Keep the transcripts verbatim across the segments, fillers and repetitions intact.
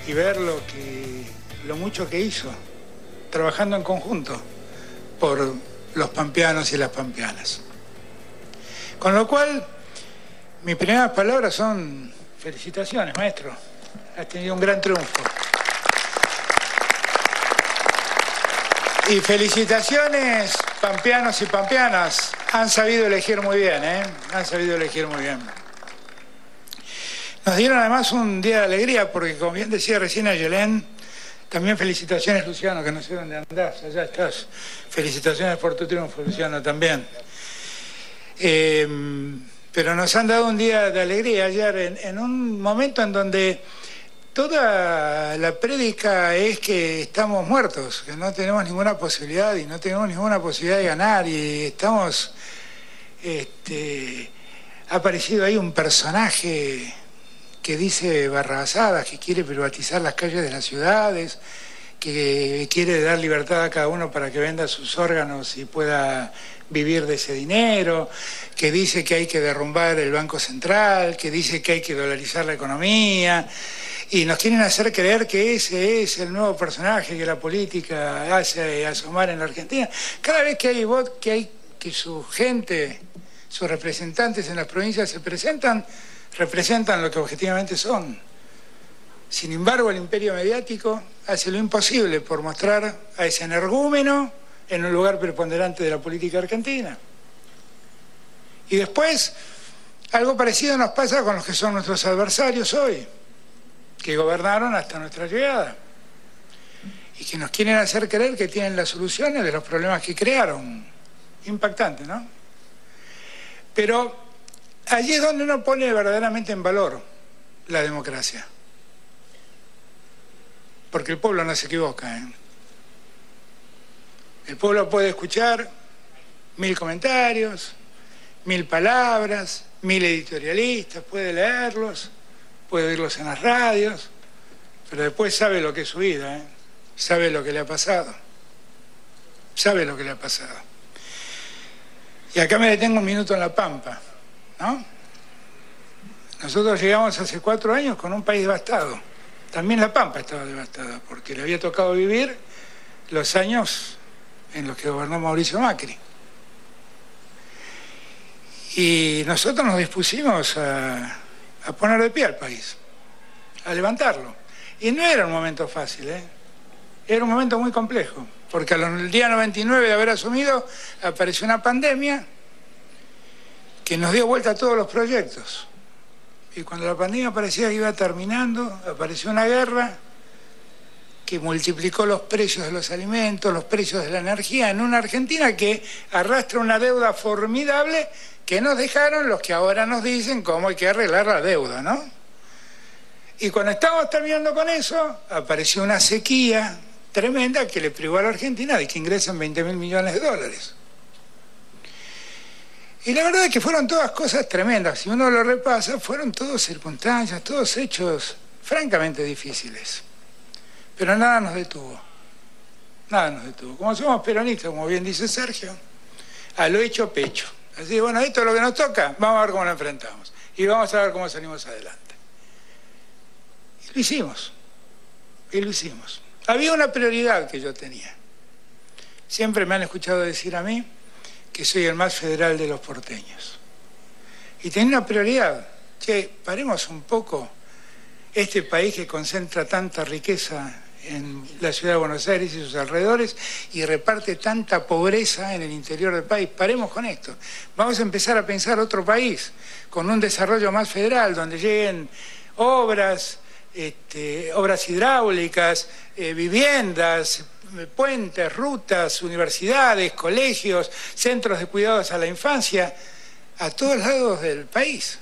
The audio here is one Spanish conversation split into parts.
y ver lo que, lo mucho que hizo, trabajando en conjunto por los pampeanos y las pampeanas. Con lo cual, mis primeras palabras son felicitaciones, maestro. Has tenido un gran triunfo. Y felicitaciones, pampeanos y pampeanas. Han sabido elegir muy bien, ¿eh? Han sabido elegir muy bien. Nos dieron además un día de alegría, porque como bien decía recién Ayelén, también felicitaciones, Luciano, que no sé dónde andás, allá estás. Felicitaciones por tu triunfo, Luciano, también. Eh, pero nos han dado un día de alegría ayer, en, en un momento en donde toda la prédica es que estamos muertos, que no tenemos ninguna posibilidad y no tenemos ninguna posibilidad de ganar, y estamos... Este, ha aparecido ahí un personaje que dice barrabasadas, que quiere privatizar las calles de las ciudades, que quiere dar libertad a cada uno para que venda sus órganos y pueda vivir de ese dinero, que dice que hay que derrumbar el Banco Central, que dice que hay que dolarizar la economía, y nos quieren hacer creer que ese es el nuevo personaje que la política hace asomar en la Argentina. Cada vez que hay voz, que hay que su gente, sus representantes en las provincias se presentan, representan lo que objetivamente son. Sin embargo, el imperio mediático hace lo imposible por mostrar a ese energúmeno en un lugar preponderante de la política argentina. Y después, algo parecido nos pasa con los que son nuestros adversarios hoy, que gobernaron hasta nuestra llegada y que nos quieren hacer creer que tienen las soluciones de los problemas que crearon. Impactante, ¿no? Pero allí es donde uno pone verdaderamente en valor la democracia. Porque el pueblo no se equivoca, ¿eh? El pueblo puede escuchar mil comentarios, mil palabras, mil editorialistas, puede leerlos, puede oírlos en las radios, pero después sabe lo que es su vida, ¿eh? Sabe lo que le ha pasado. Sabe lo que le ha pasado. Y acá me detengo un minuto en La Pampa, ¿no? Nosotros llegamos hace cuatro años con un país devastado. También La Pampa estaba devastada, porque le había tocado vivir los años en los que gobernó Mauricio Macri. Y nosotros nos dispusimos a, a poner de pie al país, a levantarlo. Y no era un momento fácil, ¿eh? Era un momento muy complejo, porque al día noventa y nueve de haber asumido apareció una pandemia que nos dio vuelta a todos los proyectos. Y cuando la pandemia parecía que iba terminando, apareció una guerra que multiplicó los precios de los alimentos, los precios de la energía, en una Argentina que arrastra una deuda formidable que nos dejaron los que ahora nos dicen cómo hay que arreglar la deuda, ¿no? Y cuando estábamos terminando con eso, apareció una sequía tremenda que le privó a la Argentina de que ingresen veinte mil millones de dólares. Y la verdad es que fueron todas cosas tremendas. Si uno lo repasa, fueron todas circunstancias, todos hechos francamente difíciles. Pero nada nos detuvo. Nada nos detuvo. Como somos peronistas, como bien dice Sergio, a lo hecho pecho. Así, bueno, esto es lo que nos toca, vamos a ver cómo lo enfrentamos. Y vamos a ver cómo salimos adelante. Y lo hicimos. Y lo hicimos. Había una prioridad que yo tenía. Siempre me han escuchado decir a mí que soy el más federal de los porteños. Y tenía una prioridad. Che, paremos un poco este país que concentra tanta riqueza en la ciudad de Buenos Aires y sus alrededores y reparte tanta pobreza en el interior del país. Paremos con esto. Vamos a empezar a pensar otro país con un desarrollo más federal, donde lleguen obras, este, obras hidráulicas, eh, viviendas, puentes, rutas, universidades, colegios, centros de cuidados a la infancia, a todos lados del país.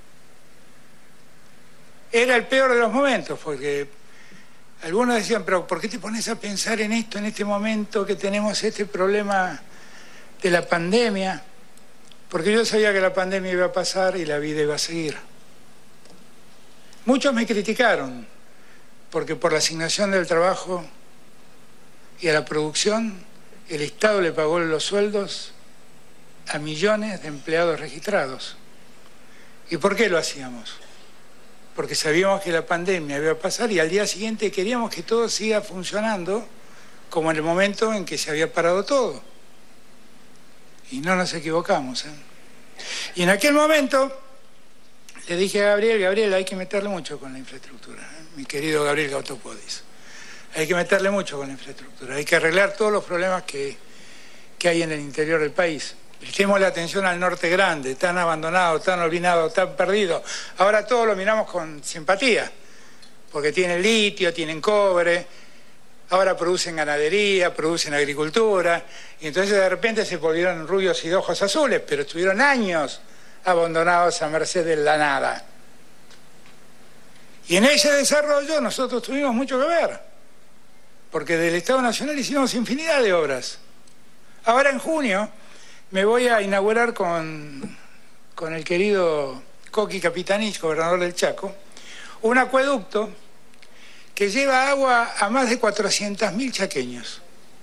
Era el peor de los momentos, porque algunos decían, pero ¿por qué te pones a pensar en esto en este momento que tenemos este problema de la pandemia? Porque yo sabía que la pandemia iba a pasar y la vida iba a seguir. Muchos me criticaron, porque por la asignación del trabajo y a la producción, el Estado le pagó los sueldos a millones de empleados registrados. ¿Y por qué lo hacíamos? porque sabíamos que la pandemia iba a pasar y al día siguiente queríamos que todo siga funcionando como en el momento en que se había parado todo. Y no nos equivocamos, ¿eh? Y en aquel momento le dije a Gabriel, Gabriel, hay que meterle mucho con la infraestructura, ¿eh? Mi querido Gabriel Gautopodis. Hay que meterle mucho con la infraestructura, hay que arreglar todos los problemas que, que hay en el interior del país. Prestemos la atención al norte grande, tan abandonado, tan olvidado, tan perdido. Ahora todos lo miramos con simpatía, porque tienen litio, tienen cobre, ahora producen ganadería, producen agricultura, y entonces de repente se volvieron rubios y de ojos azules, pero estuvieron años abandonados a merced de la nada. Y en ese desarrollo nosotros tuvimos mucho que ver, porque del Estado Nacional hicimos infinidad de obras. Ahora en junio me voy a inaugurar con, con el querido Coqui Capitanich, gobernador del Chaco, un acueducto que lleva agua a más de cuatrocientos mil chaqueños.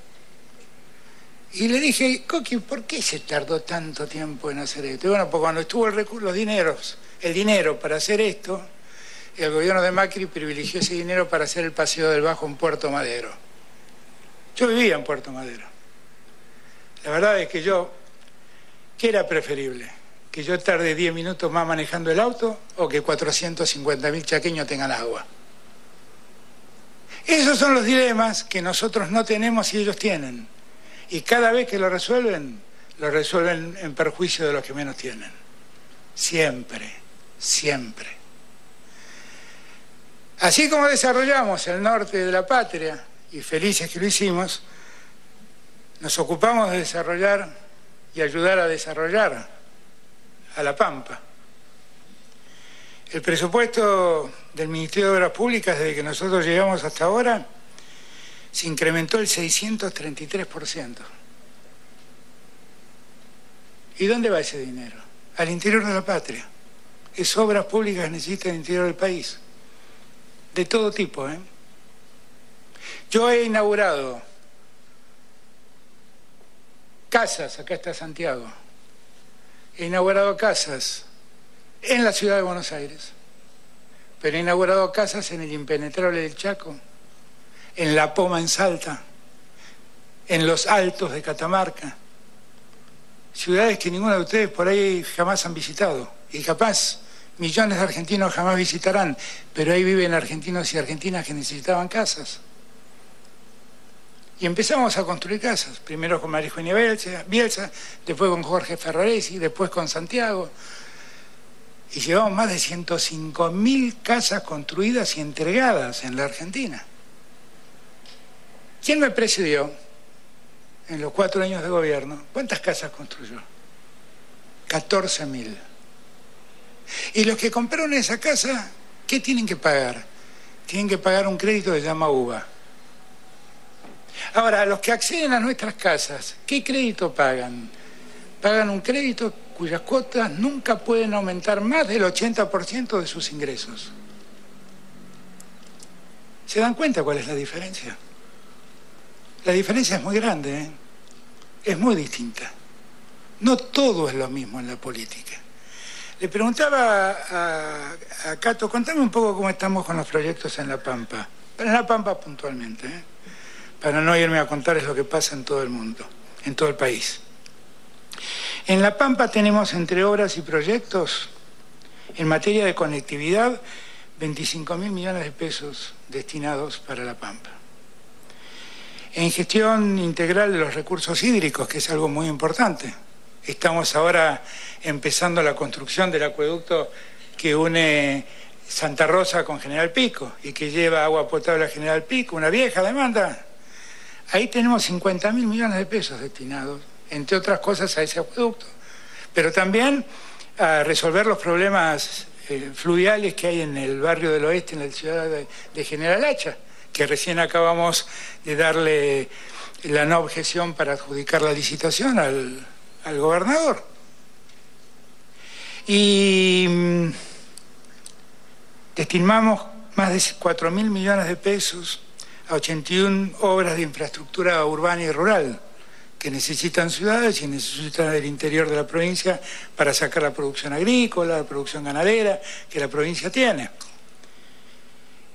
Y le dije, Coqui, ¿por qué se tardó tanto tiempo en hacer esto? Y bueno, pues cuando estuvo el recurso, los dineros, el dinero para hacer esto, el gobierno de Macri privilegió ese dinero para hacer el Paseo del Bajo en Puerto Madero. Yo vivía en Puerto Madero. La verdad es que yo, ¿qué era preferible? ¿Que yo tarde diez minutos más manejando el auto o que cuatrocientos cincuenta mil chaqueños tengan agua? Esos son los dilemas que nosotros no tenemos y ellos tienen. Y cada vez que lo resuelven, lo resuelven en perjuicio de los que menos tienen. Siempre, siempre. Así como desarrollamos el norte de la patria, y felices que lo hicimos, nos ocupamos de desarrollar y ayudar a desarrollar a La Pampa. El presupuesto del Ministerio de Obras Públicas, desde que nosotros llegamos hasta ahora, se incrementó el seiscientos treinta y tres por ciento. ¿Y dónde va ese dinero? Al interior de la patria. Es obras públicas que necesita el interior del país. De todo tipo, ¿eh? Yo he inaugurado casas, acá está Santiago, he inaugurado casas en la ciudad de Buenos Aires, pero he inaugurado casas en el impenetrable del Chaco, en La Poma en Salta, en los Altos de Catamarca, ciudades que ninguno de ustedes por ahí jamás han visitado, y capaz millones de argentinos jamás visitarán, pero ahí viven argentinos y argentinas que necesitaban casas. Y empezamos a construir casas, primero con María Eugenia Bielsa, Bielsa, después con Jorge Ferraresi, después con Santiago. Y llevamos más de ciento cinco mil casas construidas y entregadas en la Argentina. ¿Quién me precedió en los cuatro años de gobierno? ¿Cuántas casas construyó? catorce mil. Y los que compraron esa casa, ¿qué tienen que pagar? Tienen que pagar un crédito que se llama U V A. Ahora, los que acceden a nuestras casas, ¿qué crédito pagan? Pagan un crédito cuyas cuotas nunca pueden aumentar más del ochenta por ciento de sus ingresos. ¿Se dan cuenta cuál es la diferencia? La diferencia es muy grande, ¿eh? Es muy distinta. No todo es lo mismo en la política. Le preguntaba a, a Cato, contame un poco cómo estamos con los proyectos en La Pampa. Pero en La Pampa puntualmente, ¿eh? Para no irme a contarles lo que pasa en todo el mundo, en todo el país. En La Pampa tenemos entre obras y proyectos, en materia de conectividad, veinticinco mil millones de pesos destinados para La Pampa. En gestión integral de los recursos hídricos, que es algo muy importante. Estamos ahora empezando la construcción del acueducto que une Santa Rosa con General Pico y que lleva agua potable a General Pico, una vieja demanda. Ahí tenemos cincuenta mil millones de pesos destinados, entre otras cosas, a ese acueducto, pero también a resolver los problemas eh, fluviales que hay en el barrio del oeste, en la ciudad de, de General Hacha, que recién acabamos de darle la no objeción para adjudicar la licitación al, al gobernador. Y mmm, destinamos más de cuatro mil millones de pesos a ochenta y una obras de infraestructura urbana y rural que necesitan ciudades y necesitan el interior de la provincia para sacar la producción agrícola, la producción ganadera que la provincia tiene.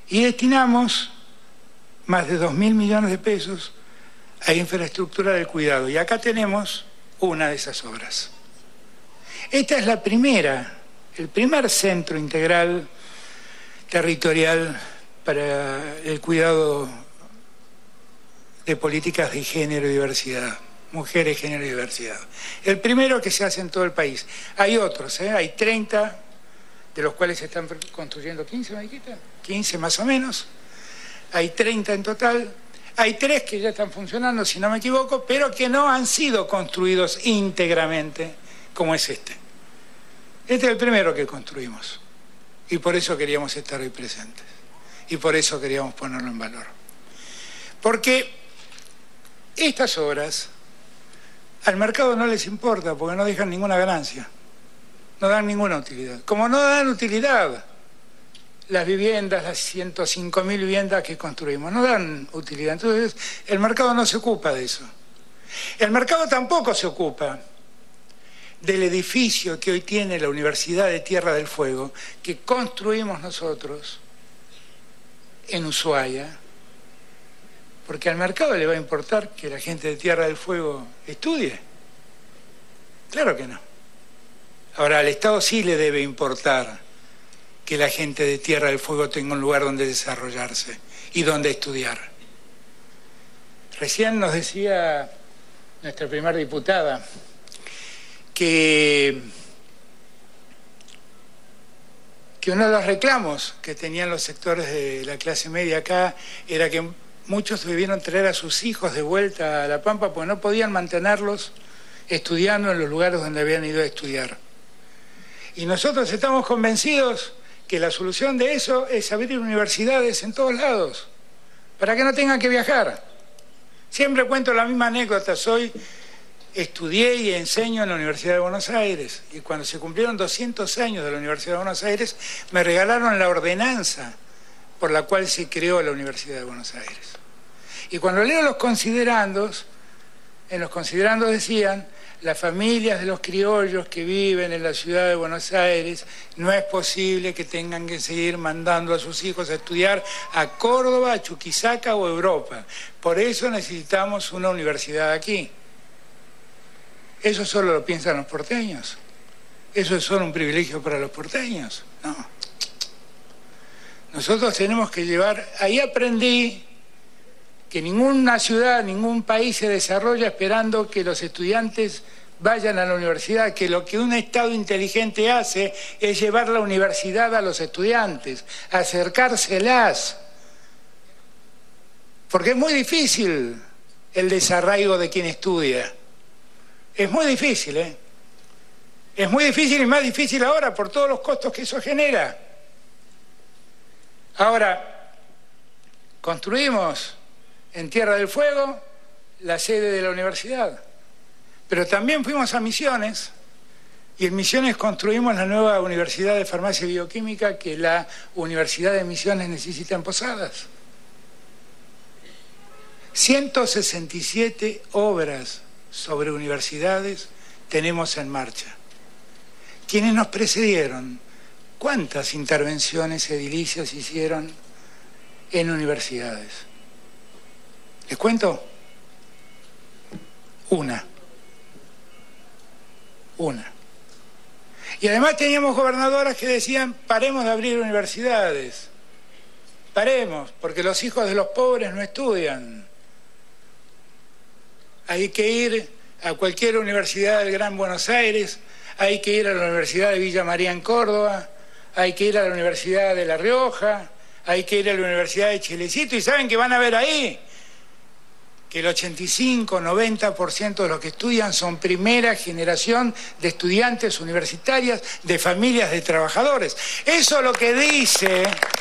Y destinamos más de dos mil millones de pesos a infraestructura del cuidado. Y acá tenemos una de esas obras. Esta es la primera, el primer centro integral territorial para el cuidado de políticas de género y diversidad, mujeres, género y diversidad. El primero que se hace en todo el país. Hay otros, ¿eh? Hay treinta, de los cuales se están construyendo quince, ¿me dijiste? quince más o menos. Hay treinta en total. Hay tres que ya están funcionando, si no me equivoco, pero que no han sido construidos íntegramente, como es este. Este es el primero que construimos. Y por eso queríamos estar hoy presentes. Y por eso queríamos ponerlo en valor. Porque estas obras al mercado no les importa, porque no dejan ninguna ganancia. No dan ninguna utilidad. Como no dan utilidad las viviendas, las ciento cinco mil viviendas que construimos, no dan utilidad. Entonces, el mercado no se ocupa de eso. El mercado tampoco se ocupa del edificio que hoy tiene la Universidad de Tierra del Fuego, que construimos nosotros en Ushuaia, porque al mercado le va a importar que la gente de Tierra del Fuego estudie. Claro que no. Ahora, al Estado sí le debe importar que la gente de Tierra del Fuego tenga un lugar donde desarrollarse y donde estudiar. Recién nos decía nuestra primera diputada que, que uno de los reclamos que tenían los sectores de la clase media acá era que muchos debieron traer a sus hijos de vuelta a La Pampa porque no podían mantenerlos estudiando en los lugares donde habían ido a estudiar. Y nosotros estamos convencidos que la solución de eso es abrir universidades en todos lados, para que no tengan que viajar. Siempre cuento la misma anécdota. Soy, estudié y enseño en la Universidad de Buenos Aires, y cuando se cumplieron doscientos años de la Universidad de Buenos Aires, me regalaron la ordenanza por la cual se creó la Universidad de Buenos Aires. Y cuando leo los considerandos, en los considerandos decían: las familias de los criollos que viven en la ciudad de Buenos Aires, no es posible que tengan que seguir mandando a sus hijos a estudiar a Córdoba, a Chuquisaca o Europa. Por eso necesitamos una universidad aquí. ¿Eso solo lo piensan los porteños? ¿Eso es solo un privilegio para los porteños? No. Nosotros tenemos que llevar... Ahí aprendí que ninguna ciudad, ningún país se desarrolla esperando que los estudiantes vayan a la universidad, que lo que un Estado inteligente hace es llevar la universidad a los estudiantes, acercárselas. Porque es muy difícil el desarraigo de quien estudia. Es muy difícil, ¿eh? Es muy difícil y más difícil ahora por todos los costos que eso genera. Ahora, construimos en Tierra del Fuego la sede de la universidad, pero también fuimos a Misiones, y en Misiones construimos la nueva Universidad de Farmacia y Bioquímica que la Universidad de Misiones necesita en Posadas. ciento sesenta y siete obras sobre universidades tenemos en marcha. Quienes nos precedieron, ¿cuántas intervenciones edilicias hicieron en universidades? ¿Les cuento? Una. Una. Y además teníamos gobernadoras que decían: paremos de abrir universidades. Paremos, porque los hijos de los pobres no estudian. Hay que ir a cualquier universidad del Gran Buenos Aires, hay que ir a la Universidad de Villa María en Córdoba, hay que ir a la Universidad de La Rioja, hay que ir a la Universidad de Chilecito, y ¿saben qué van a ver ahí? Que el ochenta y cinco, noventa por ciento de los que estudian son primera generación de estudiantes universitarias, de familias de trabajadores. Eso lo que dice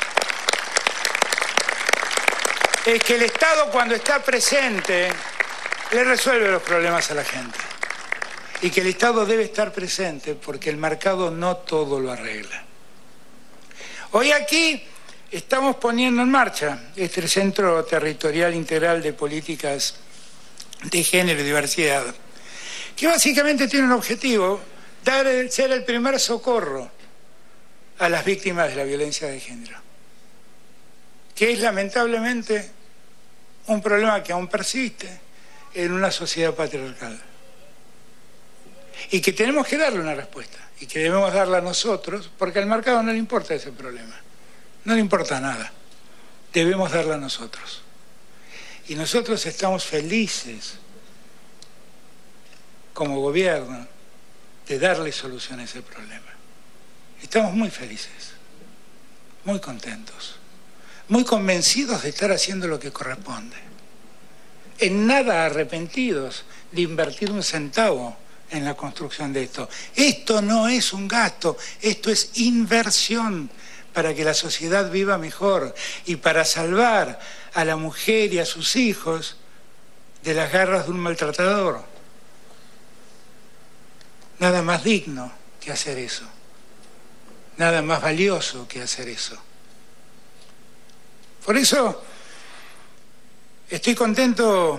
es que el Estado, cuando está presente, le resuelve los problemas a la gente. Y que el Estado debe estar presente porque el mercado no todo lo arregla. Hoy aquí estamos poniendo en marcha este Centro Territorial Integral de Políticas de Género y Diversidad, que básicamente tiene un objetivo: dar el, ser el primer socorro a las víctimas de la violencia de género. que es lamentablemente un problema que aún persiste en una sociedad patriarcal. Y que tenemos que darle una respuesta, y que debemos darla nosotros, porque al mercado no le importa ese problema, no le importa nada, debemos darla nosotros. Y nosotros estamos felices, como gobierno, de darle solución a ese problema. Estamos muy felices, muy contentos, muy convencidos de estar haciendo lo que corresponde. En nada arrepentidos de invertir un centavo en la construcción de esto. Esto no es un gasto, esto es inversión para que la sociedad viva mejor y para salvar a la mujer y a sus hijos de las garras de un maltratador. Nada más digno que hacer eso. Nada más valioso que hacer eso. Por eso estoy contento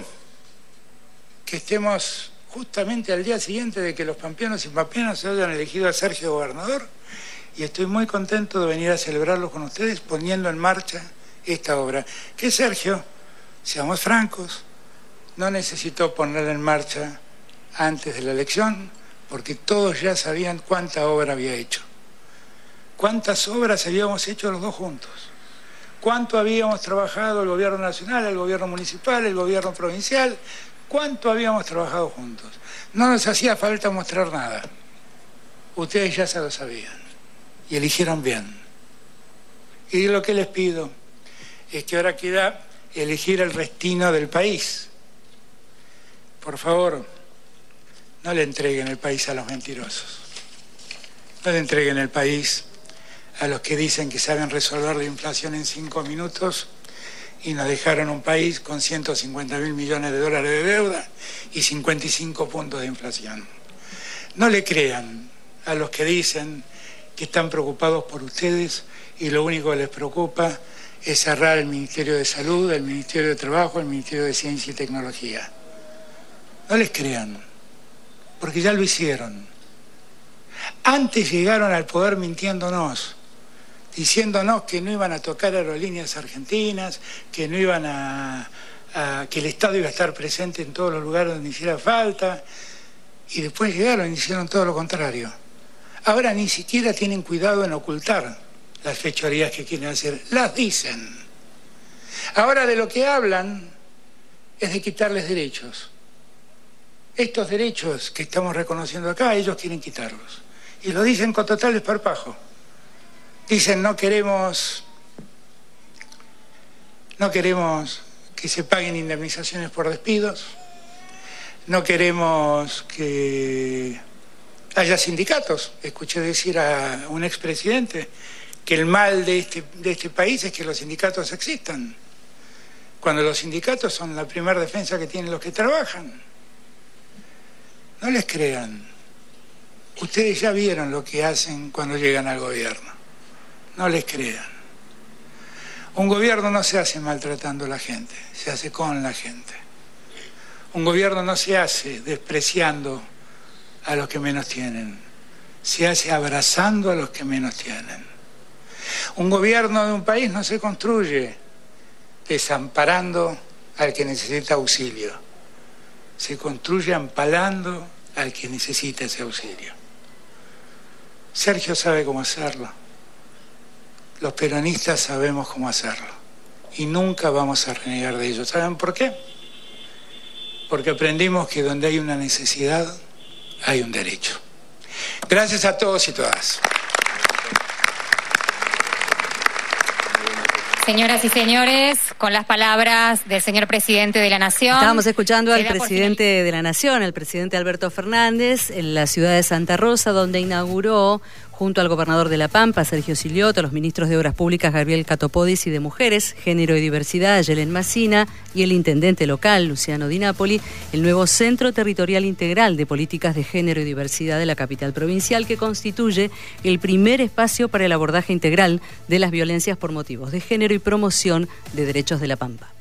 que estemos justamente al día siguiente de que los pampeanos y pampeanas se hayan elegido a Sergio gobernador, y estoy muy contento de venir a celebrarlo con ustedes poniendo en marcha esta obra. Que Sergio, seamos francos, no necesitó ponerla en marcha antes de la elección, porque todos ya sabían cuánta obra había hecho. Cuántas obras habíamos hecho los dos juntos. Cuánto habíamos trabajado el gobierno nacional, el gobierno municipal, el gobierno provincial. Cuánto habíamos trabajado juntos. No nos hacía falta mostrar nada. Ustedes ya se lo sabían. Y eligieron bien. Y lo que les pido es que ahora queda elegir el destino del país. Por favor, no le entreguen el país a los mentirosos. No le entreguen el país a los que dicen que saben resolver la inflación en cinco minutos y nos dejaron un país con ciento cincuenta mil millones de dólares de deuda y cincuenta y cinco puntos de inflación. No le crean a los que dicen que están preocupados por ustedes y lo único que les preocupa es cerrar el Ministerio de Salud, el Ministerio de Trabajo, el Ministerio de Ciencia y Tecnología. No les crean, porque ya lo hicieron. Antes llegaron al poder mintiéndonos, diciéndonos que no iban a tocar aerolíneas argentinas, que no iban a, a que el Estado iba a estar presente en todos los lugares donde hiciera falta, y después llegaron y hicieron todo lo contrario. Ahora ni siquiera tienen cuidado en ocultar las fechorías que quieren hacer, las dicen. Ahora de lo que hablan es de quitarles derechos. Estos derechos que estamos reconociendo acá, ellos quieren quitarlos. Y lo dicen con total desparpajo. Dicen, no queremos, no queremos que se paguen indemnizaciones por despidos, no queremos que haya sindicatos. Escuché decir a un expresidente que el mal de este, de este país es que los sindicatos existan, cuando los sindicatos son la primera defensa que tienen los que trabajan. No les crean. Ustedes ya vieron lo que hacen cuando llegan al gobierno. No les crean. Un gobierno no se hace maltratando a la gente, se hace con la gente. Un gobierno no se hace despreciando a los que menos tienen, se hace abrazando a los que menos tienen. Un gobierno de un país no se construye desamparando al que necesita auxilio, se construye amparando al que necesita ese auxilio. Sergio sabe cómo hacerlo. Los peronistas sabemos cómo hacerlo y nunca vamos a renegar de ello. ¿Saben por qué? Porque aprendimos que donde hay una necesidad, hay un derecho. Gracias a todos y todas. Señoras y señores, con las palabras del señor presidente de la Nación. Estábamos escuchando al presidente de la Nación, el presidente Alberto Fernández, en la ciudad de Santa Rosa, donde inauguró, junto al gobernador de La Pampa, Sergio Silioto, a los ministros de Obras Públicas, Gabriel Catopodis, y de Mujeres, Género y Diversidad, Yelén Massina, y el intendente local, Luciano Di Napoli, el nuevo Centro Territorial Integral de Políticas de Género y Diversidad de la capital provincial, que constituye el primer espacio para el abordaje integral de las violencias por motivos de género y promoción de derechos de La Pampa.